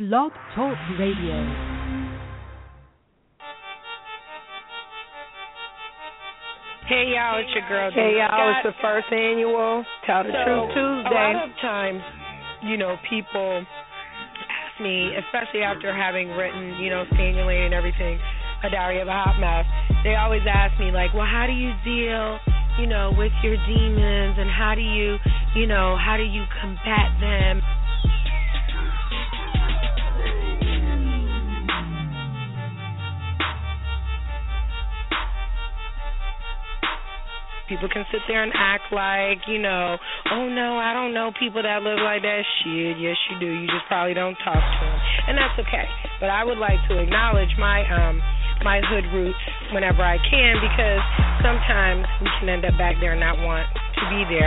Blog Talk Radio. Hey y'all, it's your girl. Hey y'all, it's the first annual Tell the Truth Tuesday. A lot of times, people ask me, especially after having written, Stay in Your Lane and everything, A Diary of a Hot Mess, they always ask me, like, well, how do you deal, with your demons, and how do you combat them? People can sit there and act like, oh no, I don't know people that live like that. Shit, yes you do. You just probably don't talk to them, and that's okay. But I would like to acknowledge my hood roots whenever I can, because sometimes we can end up back there and not want to be there.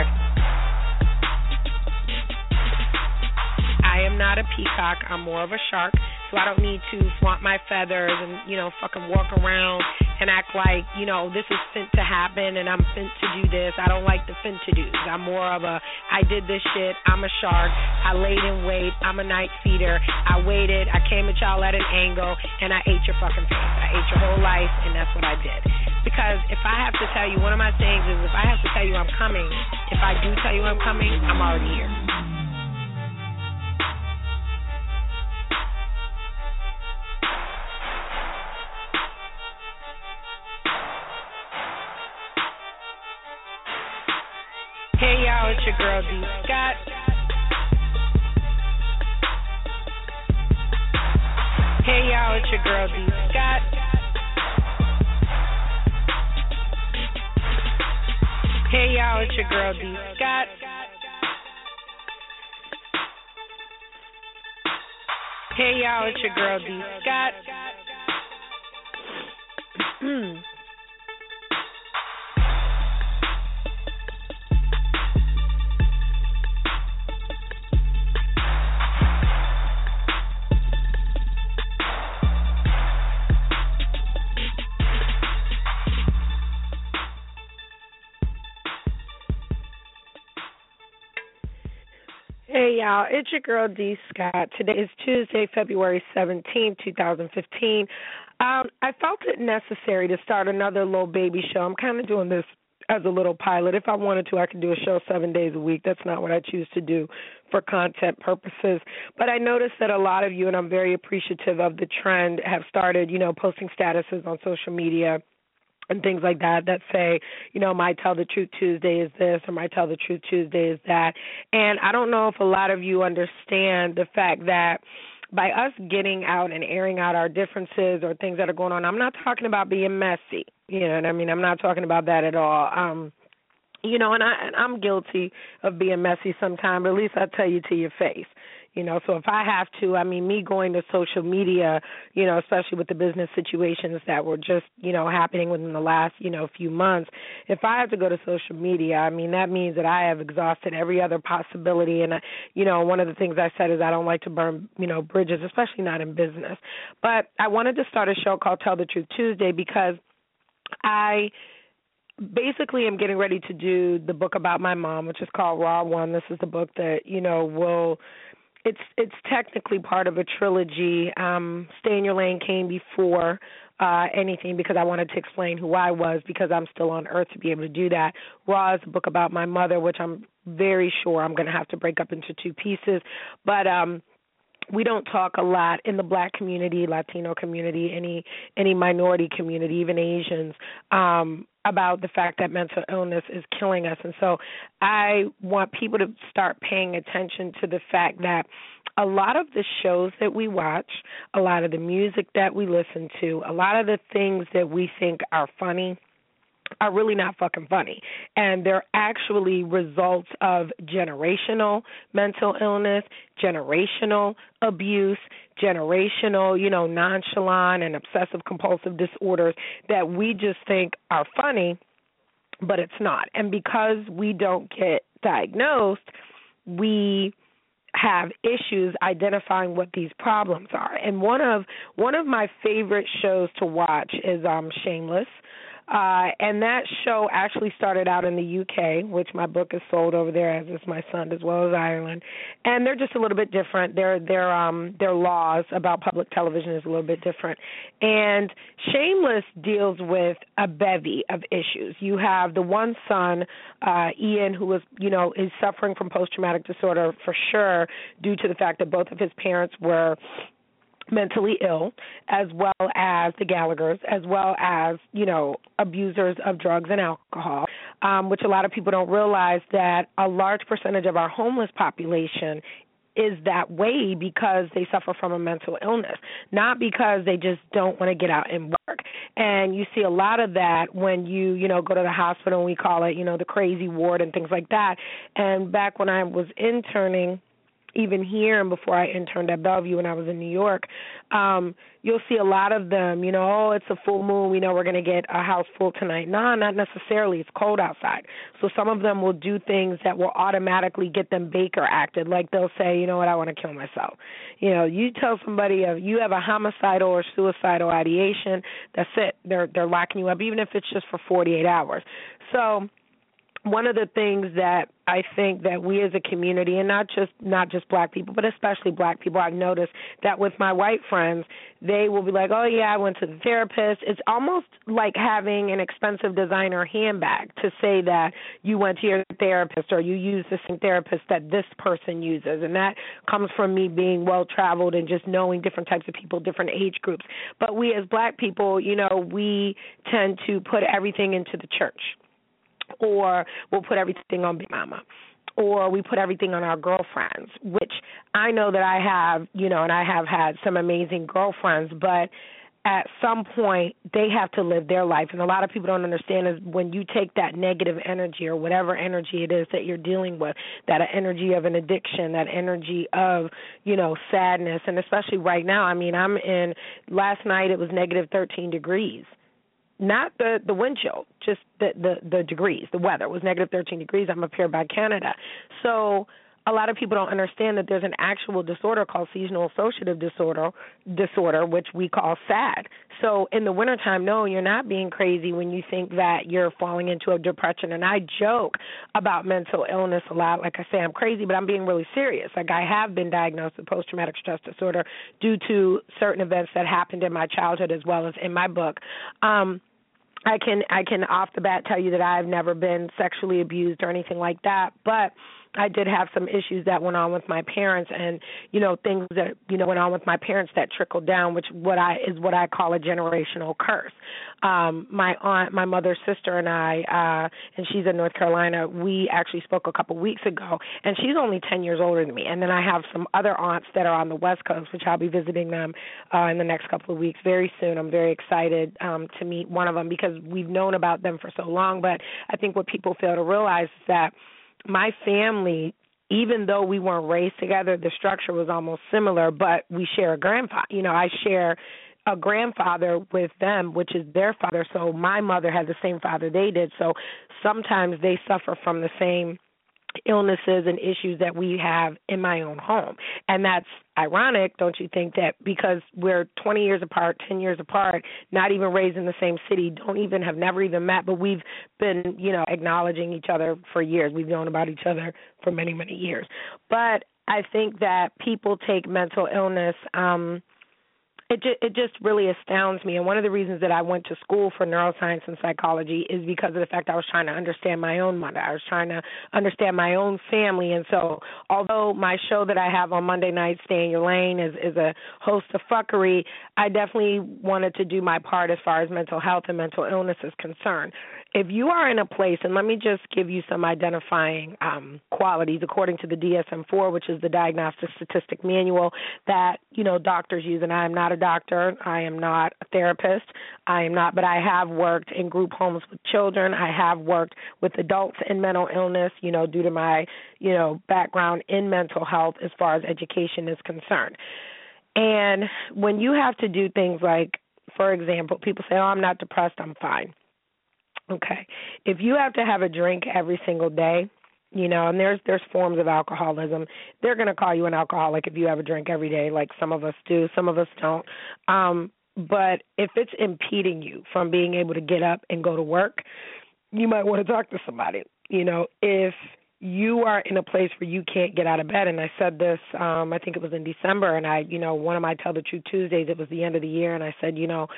I am not a peacock. I'm more of a shark, so I don't need to flaunt my feathers and, fucking walk around and act like, this is fit to happen and I'm fit to do this. I don't like the fit to do's. I'm more of a, I did this shit, I'm a shark, I laid in wait, I'm a night feeder, I waited, I came at y'all at an angle, and I ate your fucking face. I ate your whole life, and that's what I did. Because if I have to tell you, one of my sayings is, if I have to tell you I'm coming, if I do tell you I'm coming, I'm already here. Hey y'all, it's your girl D. Scott. Hey y'all, it's your girl D. Scott. Hey y'all, it's your girl D. Scott. Hey y'all, it's your girl D. Scott. Hey y'all, it's your girl D. Scott. Today is Tuesday, February 17th, 2015. I felt it necessary to start another little baby show. I'm kind of doing this as a little pilot. If I wanted to, I could do a show 7 days a week. That's not what I choose to do for content purposes. But I noticed that a lot of you, and I'm very appreciative of the trend, have started, posting statuses on social media and things like that say, my Tell the Truth Tuesday is this, or my Tell the Truth Tuesday is that. And I don't know if a lot of you understand the fact that by us getting out and airing out our differences or things that are going on, I'm not talking about being messy. You know what I mean? I'm not talking about that at all. And I'm guilty of being messy sometimes, but at least I tell you to your face. So if I have to, me going to social media, especially with the business situations that were just, happening within the last, few months, if I have to go to social media, that means that I have exhausted every other possibility. And, one of the things I said is I don't like to burn, bridges, especially not in business. But I wanted to start a show called Tell the Truth Tuesday because I basically am getting ready to do the book about my mom, which is called Raw One. This is the book that, will... It's technically part of a trilogy. Stay in Your Lane came before anything because I wanted to explain who I was because I'm still on earth to be able to do that. Raw is a book about my mother, which I'm very sure I'm going to have to break up into two pieces. But we don't talk a lot in the Black community, Latino community, any minority community, even Asians, about the fact that mental illness is killing us. And so I want people to start paying attention to the fact that a lot of the shows that we watch, a lot of the music that we listen to, a lot of the things that we think are funny are really not fucking funny. And they're actually results of generational mental illness, generational abuse, generational, nonchalant and obsessive compulsive disorders that we just think are funny, but it's not. And because we don't get diagnosed, we have issues identifying what these problems are. And one of my favorite shows to watch is Shameless. And that show actually started out in the UK, which my book is sold over there, as is my son, as well as Ireland. And they're just a little bit different. Their laws about public television is a little bit different. And Shameless deals with a bevy of issues. You have the one son, Ian, who is suffering from post-traumatic disorder for sure, due to the fact that both of his parents were mentally ill, as well as the Gallaghers, as well as, abusers of drugs and alcohol, which a lot of people don't realize that a large percentage of our homeless population is that way because they suffer from a mental illness, not because they just don't want to get out and work. And you see a lot of that when you go to the hospital, and we call it, the crazy ward and things like that. And back when I was interning, even here and before I interned at Bellevue when I was in New York, you'll see a lot of them, it's a full moon, we know we're going to get a house full tonight. No, not necessarily. It's cold outside. So some of them will do things that will automatically get them Baker acted, like they'll say, you know what, I want to kill myself. You tell somebody you have a homicidal or suicidal ideation, that's it. They're locking you up, even if it's just for 48 hours. So one of the things that I think that we as a community, and not just black people, but especially black people, I've noticed that with my white friends, they will be like, oh, yeah, I went to the therapist. It's almost like having an expensive designer handbag to say that you went to your therapist or you use the same therapist that this person uses. And that comes from me being well-traveled and just knowing different types of people, different age groups. But we as black people, we tend to put everything into the church. Or we'll put everything on Big Mama, or we put everything on our girlfriends, which I know that I have, and I have had some amazing girlfriends, but at some point they have to live their life. And a lot of people don't understand is when you take that negative energy or whatever energy it is that you're dealing with, that energy of an addiction, that energy of, sadness, and especially right now, last night it was negative 13 degrees. Not the wind chill, just the degrees. The weather was negative 13 degrees. I'm up here by Canada. So a lot of people don't understand that there's an actual disorder called seasonal associative disorder, which we call SAD. So in the wintertime, no, you're not being crazy when you think that you're falling into a depression. And I joke about mental illness a lot. Like I say, I'm crazy, but I'm being really serious. Like I have been diagnosed with post-traumatic stress disorder due to certain events that happened in my childhood as well as in my book. I can off the bat tell you that I've never been sexually abused or anything like that, but I did have some issues that went on with my parents, and things that went on with my parents that trickled down, which what I call a generational curse. My aunt, my mother's sister, and I, and she's in North Carolina. We actually spoke a couple weeks ago, and she's only 10 years older than me. And then I have some other aunts that are on the West Coast, which I'll be visiting them in the next couple of weeks very soon. I'm very excited to meet one of them because we've known about them for so long. But I think what people fail to realize is that my family, even though we weren't raised together, the structure was almost similar, but we share a grandfather. I share a grandfather with them, which is their father. So my mother had the same father they did. So sometimes they suffer from the same illnesses and issues that we have in my own home. And that's ironic, don't you think, that because we're 20 years apart, 10 years apart, not even raised in the same city, have never even met, but we've been, acknowledging each other for years. We've known about each other for many, many years. But I think that people take mental illness It just really astounds me. And one of the reasons that I went to school for neuroscience and psychology is because of the fact I was trying to understand my own mother. I was trying to understand my own family. And so although my show that I have on Monday night, Stay in Your Lane, is a host of fuckery, I definitely wanted to do my part as far as mental health and mental illness is concerned. If you are in a place, and let me just give you some identifying qualities according to the DSM-4, which is the Diagnostic Statistic Manual that, doctors use, and I am not a doctor, I am not a therapist, but I have worked in group homes with children, I have worked with adults in mental illness, due to my, background in mental health as far as education is concerned. And when you have to do things like, for example, people say, oh, I'm not depressed, I'm fine. Okay. If you have to have a drink every single day, and there's forms of alcoholism, they're going to call you an alcoholic if you have a drink every day, like some of us do, some of us don't. but if it's impeding you from being able to get up and go to work, you might want to talk to somebody. If you are in a place where you can't get out of bed, and I said this, I think it was in December, and one of my Tell the Truth Tuesdays, it was the end of the year, and I said,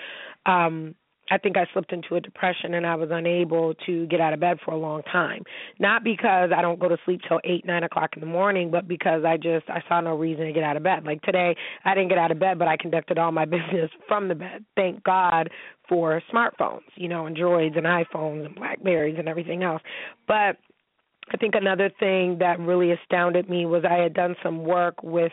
I think I slipped into a depression and I was unable to get out of bed for a long time. Not because I don't go to sleep till 8, 9 o'clock in the morning, but because I saw no reason to get out of bed. Like today, I didn't get out of bed, but I conducted all my business from the bed. Thank God for smartphones, Androids and iPhones and Blackberries and everything else. But I think another thing that really astounded me was I had done some work with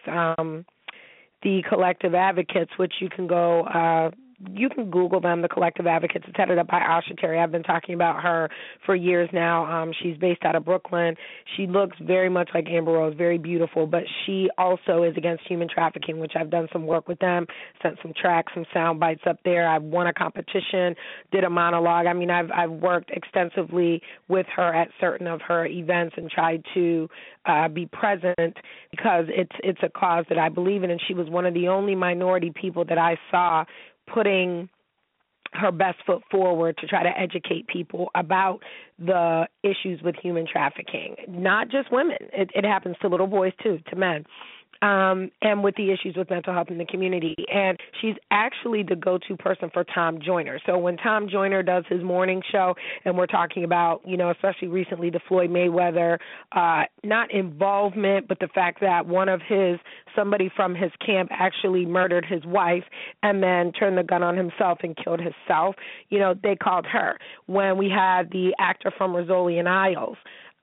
the Collective Advocates, which you can go you can Google them, the Collective Advocates. It's headed up by Asha Terry. I've been talking about her for years now. She's based out of Brooklyn. She looks very much like Amber Rose, very beautiful, but she also is against human trafficking, which I've done some work with them, sent some tracks, some sound bites up there. I've won a competition, did a monologue. I mean, I've worked extensively with her at certain of her events and tried to be present because it's a cause that I believe in, and she was one of the only minority people that I saw putting her best foot forward to try to educate people about the issues with human trafficking. Not just women. It happens to little boys, too, to men. And with the issues with mental health in the community. And she's actually the go-to person for Tom Joyner. So when Tom Joyner does his morning show, and we're talking about, especially recently the Floyd Mayweather, not involvement, but the fact that somebody from his camp actually murdered his wife and then turned the gun on himself and killed himself, they called her. When we had the actor from Rizzoli and Isles,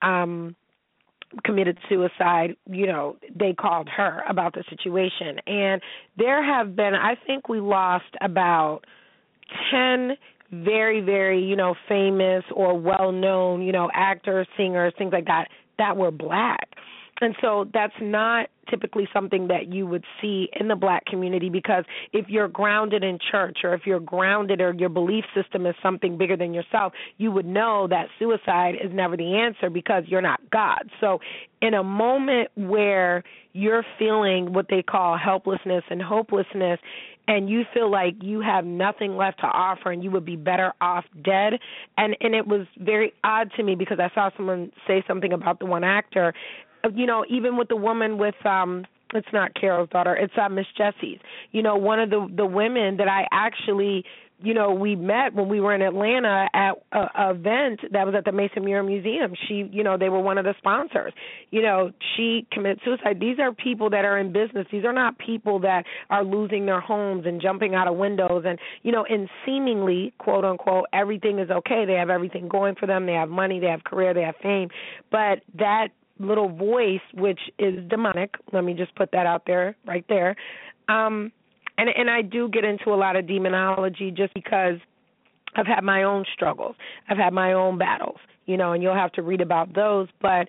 committed suicide, they called her about the situation. And there have been, I think we lost about 10 very, very, famous or well-known, actors, singers, things like that were black. And so that's not typically something that you would see in the black community, because if you're grounded in church, or if you're grounded or your belief system is something bigger than yourself, you would know that suicide is never the answer because you're not God. So in a moment where you're feeling what they call helplessness and hopelessness, and you feel like you have nothing left to offer and you would be better off dead, and it was very odd to me because I saw someone say something about the one actor, even with the woman with it's not Carol's daughter, it's Miss Jessie's. One of the women that I actually, we met when we were in Atlanta at an event that was at the Mason Muir Museum. She, they were one of the sponsors. She committed suicide. These are people that are in business. These are not people that are losing their homes and jumping out of windows and, and seemingly, quote unquote, everything is okay. They have everything going for them. They have money, they have career, they have fame. But that little voice, which is demonic, let me just put that out there, right there. And I do get into a lot of demonology just because I've had my own struggles. I've had my own battles, and you'll have to read about those. But,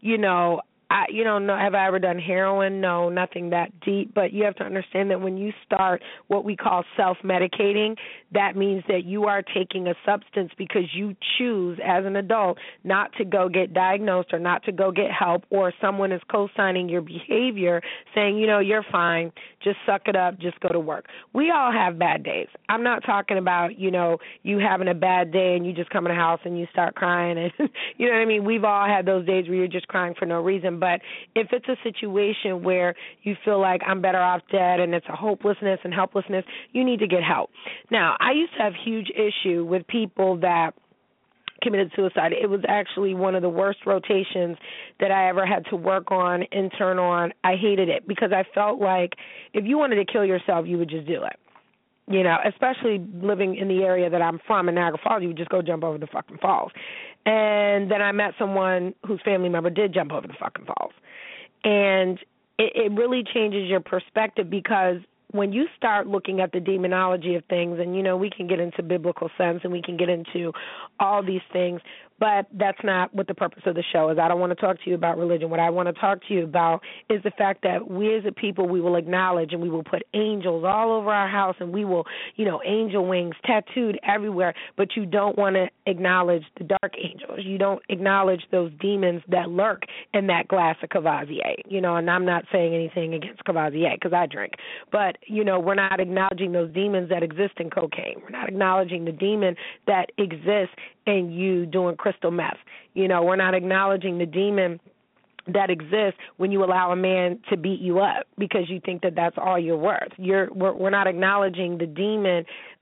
have I ever done heroin? No, nothing that deep. But you have to understand that when you start what we call self-medicating, that means that you are taking a substance because you choose as an adult not to go get diagnosed or not to go get help, or someone is co-signing your behavior saying, you're fine, just suck it up, just go to work. We all have bad days. I'm not talking about, you having a bad day and you just come in the house and you start crying. And you know what I mean? We've all had those days where you're just crying for no reason. But if it's a situation where you feel like I'm better off dead and it's a hopelessness and helplessness, you need to get help. Now, I used to have huge issue with people that committed suicide. It was actually one of the worst rotations that I ever had to work on, intern on. I hated it because I felt like if you wanted to kill yourself, you would just do it. Especially living in the area that I'm from in Niagara Falls, you would just go jump over the fucking falls. And then I met someone whose family member did jump over the fucking falls. And it really changes your perspective, because when you start looking at the demonology of things, and, we can get into biblical sense and we can get into all these things, But that's not what the purpose of the show is. I don't want to talk to you about religion. What I want to talk to you about is the fact that we as a people, we will acknowledge and we will put angels all over our house, and we will, angel wings tattooed everywhere, but you don't want to acknowledge the dark angels. You don't acknowledge those demons that lurk in that glass of Cavazier, and I'm not saying anything against Cavazier because I drink. But, we're not acknowledging those demons that exist in cocaine. We're not acknowledging the demon that exists in you doing crystal meth. We're not acknowledging the demon that exists when you allow a man to beat you up because you think that that's all you're worth. We're not acknowledging the demon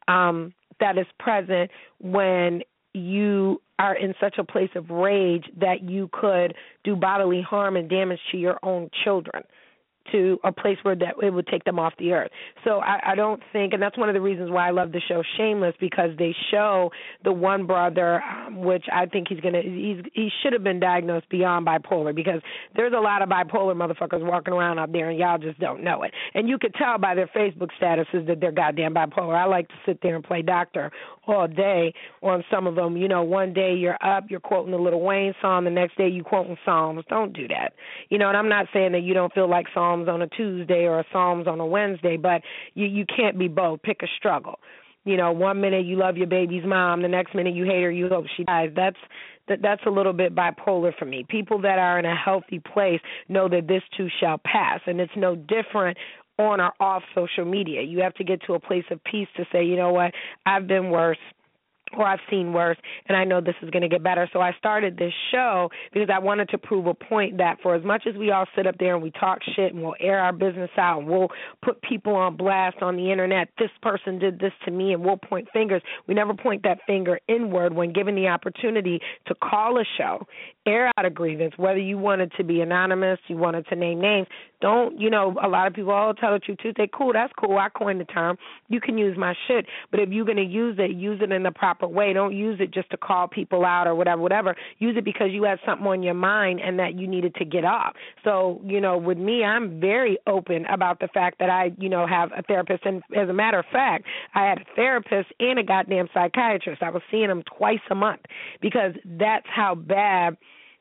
that is present when you are in such a place of rage that you could do bodily harm and damage to your own children, to a place where that it would take them off the earth. So I don't think, and that's one of the reasons why I love the show Shameless, because they show the one brother, which I think he should have been diagnosed beyond bipolar, because there's a lot of bipolar motherfuckers walking around out there and y'all just don't know it. And you could tell by their Facebook statuses that they're goddamn bipolar. I like to sit there and play doctor all day on some of them. One day you're up, you're quoting the Lil Wayne song, the next day you quoting Psalms. Don't do that. And I'm not saying that you don't feel like Psalms on a Tuesday or a Psalms on a Wednesday, but you can't be both. Pick a struggle. 1 minute you love your baby's mom, the next minute you hate her, you hope she dies. That's a little bit bipolar for me. People that are in a healthy place know that this too shall pass, and it's no different on or off social media. You have to get to a place of peace to say, you know what, I've been worse, or I've seen worse, and I know this is going to get better. So I started this show because I wanted to prove a point that for as much as we all sit up there and we talk shit and we'll air our business out and we'll put people on blast on the internet, this person did this to me, and we'll point fingers, we never point that finger inward when given the opportunity to call a show, air out a grievance, whether you wanted to be anonymous, you wanted to name names. Don't, a lot of people, tell the truth Tuesday. Cool, that's cool. I coined the term. You can use my shit. But if you're going to use it in the proper way. Don't use it just to call people out or whatever. Use it because you had something on your mind and that you needed to get off. So, with me, I'm very open about the fact that I, have a therapist. And as a matter of fact, I had a therapist and a goddamn psychiatrist. I was seeing them twice a month because that's how bad,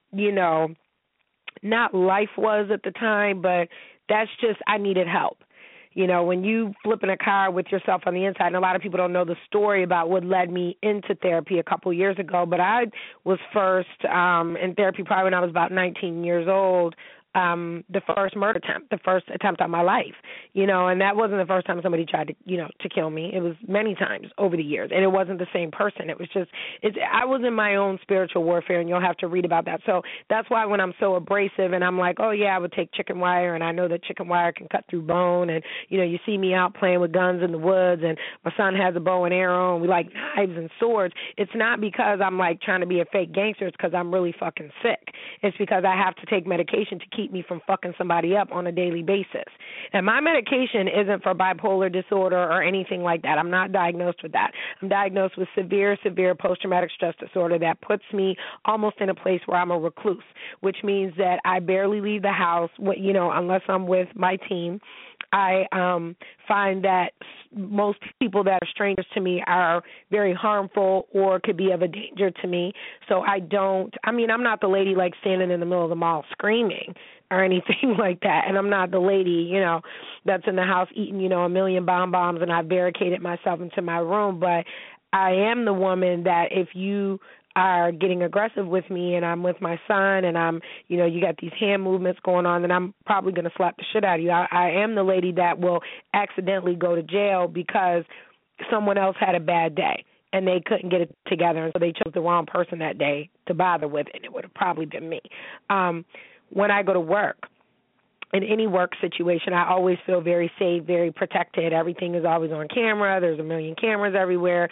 not life was at the time, but that's just, I needed help. When you flip in a car with yourself on the inside, and a lot of people don't know the story about what led me into therapy a couple years ago, but I was first in therapy probably when I was about 19 years old. The first murder attempt, the first attempt on my life, and that wasn't the first time somebody tried to, to kill me. It was many times over the years, and it wasn't the same person. It was just, I was in my own spiritual warfare, and you'll have to read about that. So that's why when I'm so abrasive and I'm like, oh, yeah, I would take chicken wire, and I know that chicken wire can cut through bone, and, you see me out playing with guns in the woods, and my son has a bow and arrow, and we like knives and swords. It's not because I'm, like, trying to be a fake gangster. It's because I'm really fucking sick. It's because I have to take medication to keep me from fucking somebody up on a daily basis. And my medication isn't for bipolar disorder or anything like that. I'm not diagnosed with that. I'm diagnosed with severe post-traumatic stress disorder that puts me almost in a place where I'm a recluse, which means that I barely leave the house, unless I'm with my team. I find that most people that are strangers to me are very harmful or could be of a danger to me. So I'm not the lady like standing in the middle of the mall screaming or anything like that. And I'm not the lady, that's in the house eating, a million bonbons and I barricaded myself into my room. But I am the woman that if you are getting aggressive with me and I'm with my son and I'm, you got these hand movements going on, then I'm probably going to slap the shit out of you. I am the lady that will accidentally go to jail because someone else had a bad day and they couldn't get it together, and so they chose the wrong person that day to bother with, and it would have probably been me. When I go to work, in any work situation, I always feel very safe, very protected. Everything is always on camera. There's a million cameras everywhere.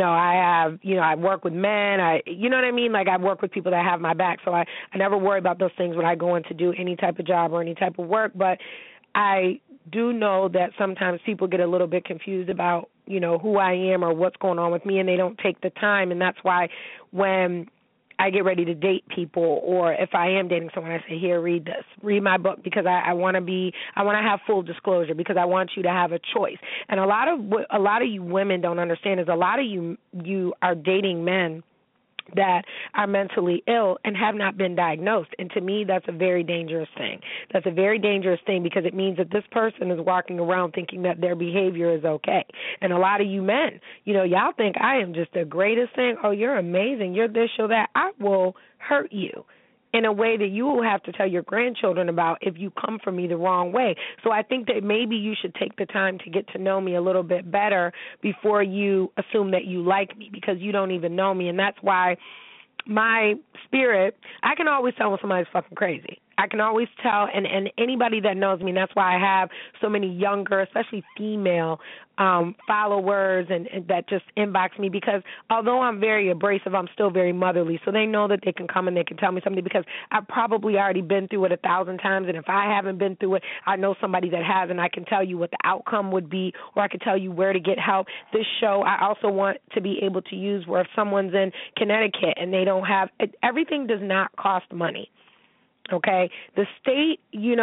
I work with men. You know what I mean? Like, I work with people that have my back, so I never worry about those things when I go in to do any type of job or any type of work. But I do know that sometimes people get a little bit confused about, who I am or what's going on with me, and they don't take the time. And that's why when I get ready to date people, or if I am dating someone, I say, here, read this, read my book, because I want to have full disclosure, because I want you to have a choice. And a lot of you women don't understand is a lot of you are dating men that are mentally ill and have not been diagnosed. And to me, that's a very dangerous thing. That's a very dangerous thing because it means that this person is walking around thinking that their behavior is okay. And a lot of you men, y'all think I am just the greatest thing. Oh, you're amazing. You're this, you're that. I will hurt you in a way that you will have to tell your grandchildren about if you come from me the wrong way. So I think that maybe you should take the time to get to know me a little bit better before you assume that you like me, because you don't even know me. And that's why my spirit, I can always tell when somebody's fucking crazy. I can always tell, and anybody that knows me, and that's why I have so many younger, especially female followers and that just inbox me, because although I'm very abrasive, I'm still very motherly. So they know that they can come and they can tell me something because I've probably already been through it 1,000 times, and if I haven't been through it, I know somebody that has, and I can tell you what the outcome would be, or I can tell you where to get help. This show I also want to be able to use where if someone's in Connecticut and they don't have, everything does not cost money. Okay, the state,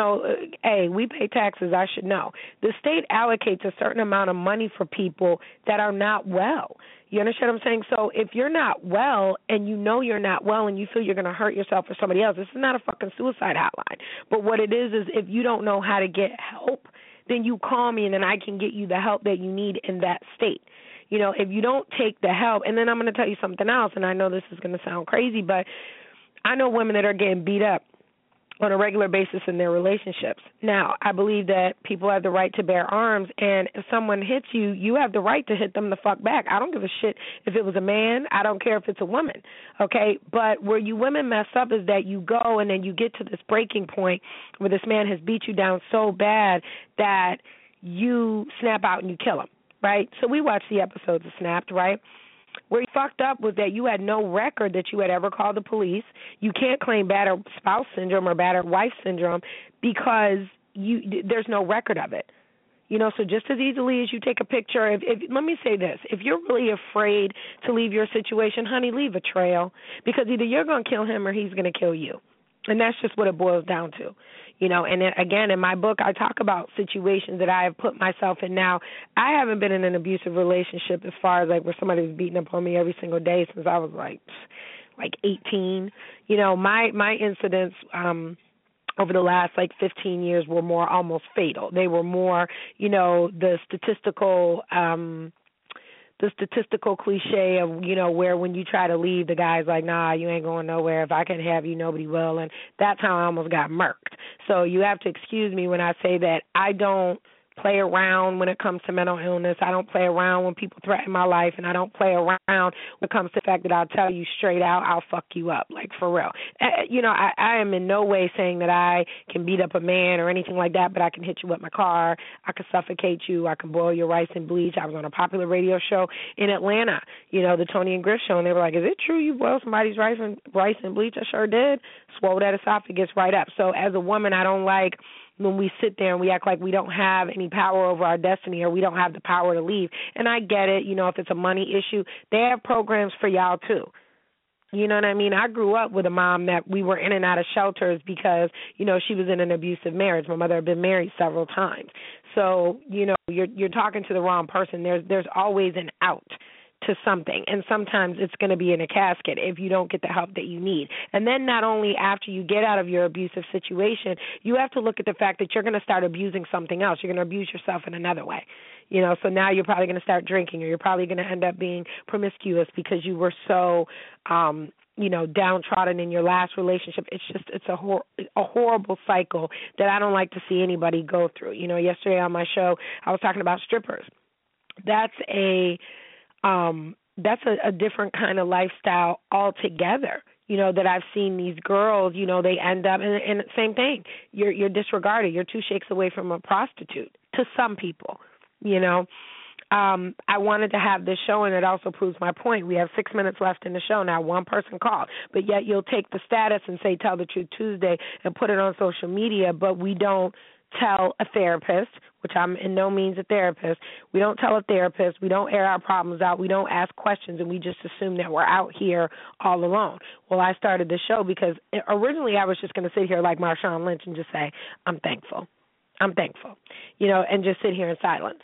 hey, we pay taxes, I should know. The state allocates a certain amount of money for people that are not well. You understand what I'm saying? So if you're not well and you know you're not well and you feel you're going to hurt yourself or somebody else, this is not a fucking suicide hotline. But what it is if you don't know how to get help, then you call me and then I can get you the help that you need in that state. If you don't take the help, and then I'm going to tell you something else, and I know this is going to sound crazy, but I know women that are getting beat up on a regular basis in their relationships. Now, I believe that people have the right to bear arms, and if someone hits you, you have the right to hit them the fuck back. I don't give a shit if it was a man. I don't care if it's a woman, okay? But where you women mess up is that you go and then you get to this breaking point where this man has beat you down so bad that you snap out and you kill him, right? So we watched the episodes of Snapped, right? Where you fucked up was that you had no record that you had ever called the police. You can't claim battered spouse syndrome or battered wife syndrome because there's no record of it. So just as easily as you take a picture, if let me say this, if you're really afraid to leave your situation, honey, leave a trail, because either you're going to kill him or he's going to kill you. And that's just what it boils down to. And then, again, in my book, I talk about situations that I have put myself in now. I haven't been in an abusive relationship as far as, where somebody was beating up on me every single day since I was, like 18. My incidents over the last, 15 years were more almost fatal. They were more, the statistical cliche of, where when you try to leave, the guy's like, nah, you ain't going nowhere. If I can have you, nobody will. And that's how I almost got murked. So you have to excuse me when I say that I don't play around when it comes to mental illness. I don't play around when people threaten my life, and I don't play around when it comes to the fact that I'll tell you straight out, I'll fuck you up, for real. I am in no way saying that I can beat up a man or anything like that, but I can hit you with my car, I can suffocate you, I can boil your rice in bleach. I was on a popular radio show in Atlanta, the Tony and Griff show, and they were like, is it true you boiled somebody's rice in bleach? I sure did. Swole that esophagus right up. So as a woman, I don't like when we sit there and we act like we don't have any power over our destiny or we don't have the power to leave. And I get it, if it's a money issue, they have programs for y'all too. You know what I mean? I grew up with a mom that we were in and out of shelters because, she was in an abusive marriage. My mother had been married several times. So, you're talking to the wrong person. There's always an out to something, and sometimes it's going to be in a casket if you don't get the help that you need. And then not only after you get out of your abusive situation, you have to look at the fact that you're going to start abusing something else. You're going to abuse yourself in another way. So now you're probably going to start drinking, or you're probably going to end up being promiscuous because you were so downtrodden in your last relationship. It's a horrible cycle that I don't like to see anybody go through. Yesterday on my show, I was talking about strippers. That's a different kind of lifestyle altogether, that I've seen these girls, they end up, and same thing, you're disregarded. You're 2 shakes away from a prostitute to some people, I wanted to have this show, and it also proves my point. We have 6 minutes left in the show. Now, one person called, but yet you'll take the status and say Tell the Truth Tuesday and put it on social media, but we don't tell a therapist, which I'm in no means a therapist. We don't tell a therapist. We don't air our problems out. We don't ask questions, and we just assume that we're out here all alone. Well, I started the show because originally I was just going to sit here like Marshawn Lynch and just say, I'm thankful, and just sit here in silence.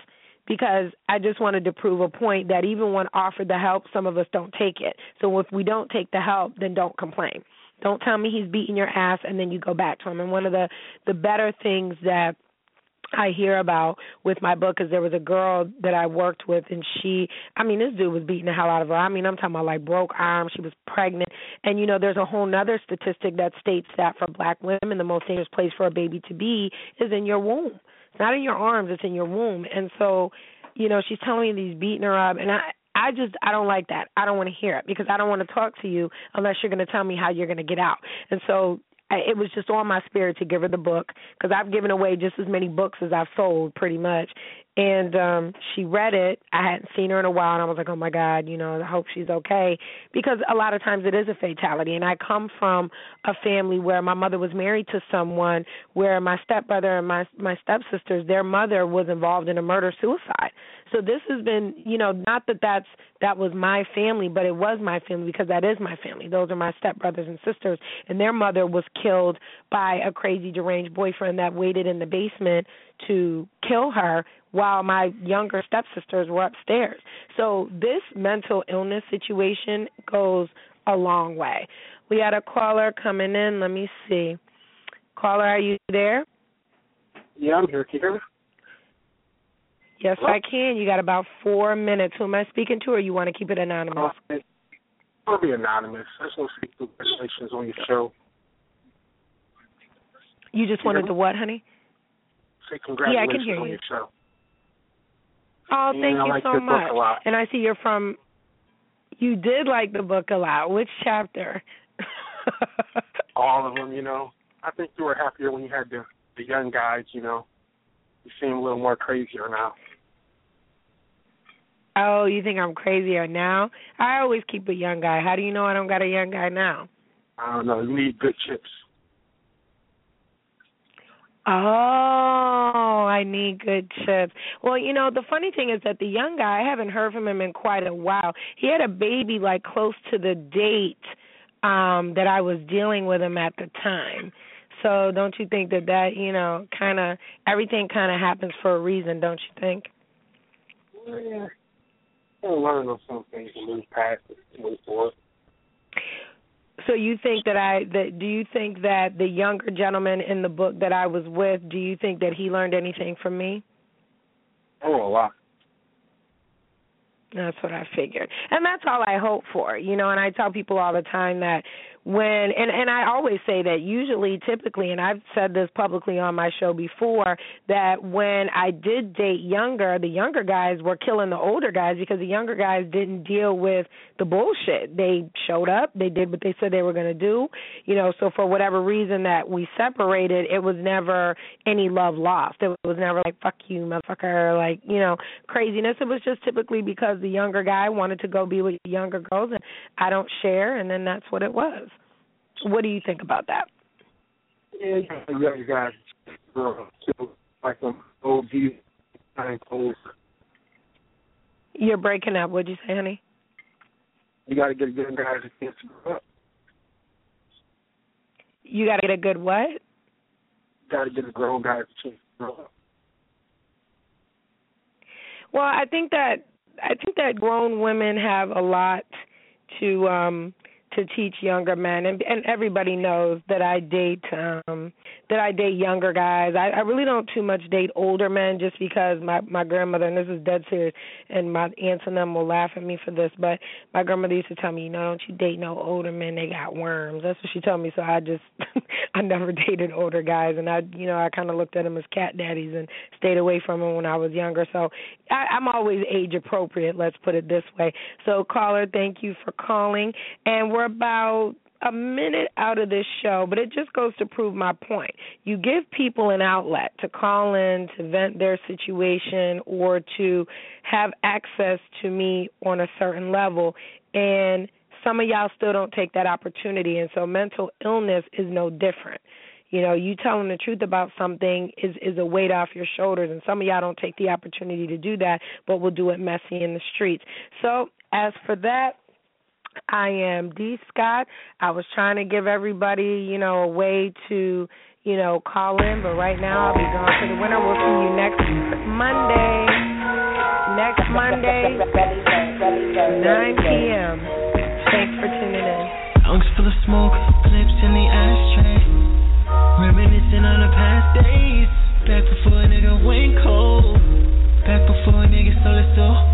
because I just wanted to prove a point that even when offered the help, some of us don't take it. So if we don't take the help, then don't complain. Don't tell me he's beating your ass and then you go back to him. And one of the better things that I hear about with my book is there was a girl that I worked with, and this dude was beating the hell out of her. I'm talking about like broke arms. She was pregnant. And, there's a whole nother statistic that states that for black women, the most dangerous place for a baby to be is in your womb. It's not in your arms, it's in your womb. And so, she's telling me he's beating her up, and I don't like that. I don't want to hear it because I don't want to talk to you unless you're going to tell me how you're going to get out. And so it was just on my spirit to give her the book because I've given away just as many books as I've sold pretty much. And she read it. I hadn't seen her in a while, and I was like, oh, my God, I hope she's okay, because a lot of times it is a fatality. And I come from a family where my mother was married to someone where my stepbrother and my stepsisters, their mother was involved in a murder-suicide. So this has been, not that was my family, but it was my family because that is my family. Those are my stepbrothers and sisters, and their mother was killed by a crazy, deranged boyfriend that waited in the basement to kill her while my younger stepsisters were upstairs. So this mental illness situation goes a long way. We had a caller coming in. Let me see. Caller, are you there? Yeah, I'm here. Can you hear me? Yes, I can. You got about 4 minutes. Who am I speaking to, or you want to keep it anonymous? I'll be anonymous. I just want to say congratulations on your show. You just wanted to what, honey? Say congratulations I can hear on you. your show. Oh, thank you so much. Book a lot. And I see you're from, you did like the book a lot. Which chapter? All of them, I think you were happier when you had the young guys, You seem a little more crazier now. Oh, you think I'm crazier now? I always keep a young guy. How do you know I don't got a young guy now? I don't know. You need good chips. Oh, I need good chips. Well, the funny thing is that the young guy, I haven't heard from him in quite a while. He had a baby like close to the date that I was dealing with him at the time. So don't you think that kind of everything kind of happens for a reason, don't you think? Yeah. I'll learn on some things and move past it and move forward. So you think do you think that the younger gentleman in the book that I was with, do you think that he learned anything from me? Oh, a lot. That's what I figured. And that's all I hope for, and I tell people all the time that and I always say that typically, and I've said this publicly on my show before, that when I did date the younger guys were killing the older guys because the younger guys didn't deal with the bullshit. They showed up, they did what they said they were going to do, so for whatever reason that we separated, it was never any love lost. It was never like, fuck you, motherfucker, like, craziness. It was just typically because the younger guy wanted to go be with younger girls, and I don't share, and then that's what it was. What do you think about that? Yeah, you guys, too, like some old view, You're breaking up. What'd you say, honey? You got to get a good guy to chance to grow up. You got to get a good what? You got to get a grown guy to chance to grow up. Well, I think that grown women have a lot to teach younger men, and everybody knows that I date younger guys. I really don't too much date older men just because my grandmother, and this is dead serious, and my aunts and them will laugh at me for this, but my grandmother used to tell me, don't you date no older men, they got worms. That's what she told me, so I just I never dated older guys, and I kind of looked at them as cat daddies and stayed away from them when I was younger. So I'm always age appropriate, let's put it this way. So caller, thank you for calling, and we're about a minute out of this show, but it just goes to prove my point. You give people an outlet to call in, to vent their situation, or to have access to me on a certain level, and some of y'all still don't take that opportunity, and so mental illness is no different. You telling the truth about something is a weight off your shoulders, and some of y'all don't take the opportunity to do that, but will do it messy in the streets. So as for that, I am D. Scott. I was trying to give everybody, a way to, call in, but right now I'll be going to the winner. We'll see you next Monday. next Monday, 9 p.m. Thanks for tuning in. Lungs full of smoke, clips in the ashtray. Reminiscing on the past days. Back before a nigga went cold. Back before a nigga stole his soul.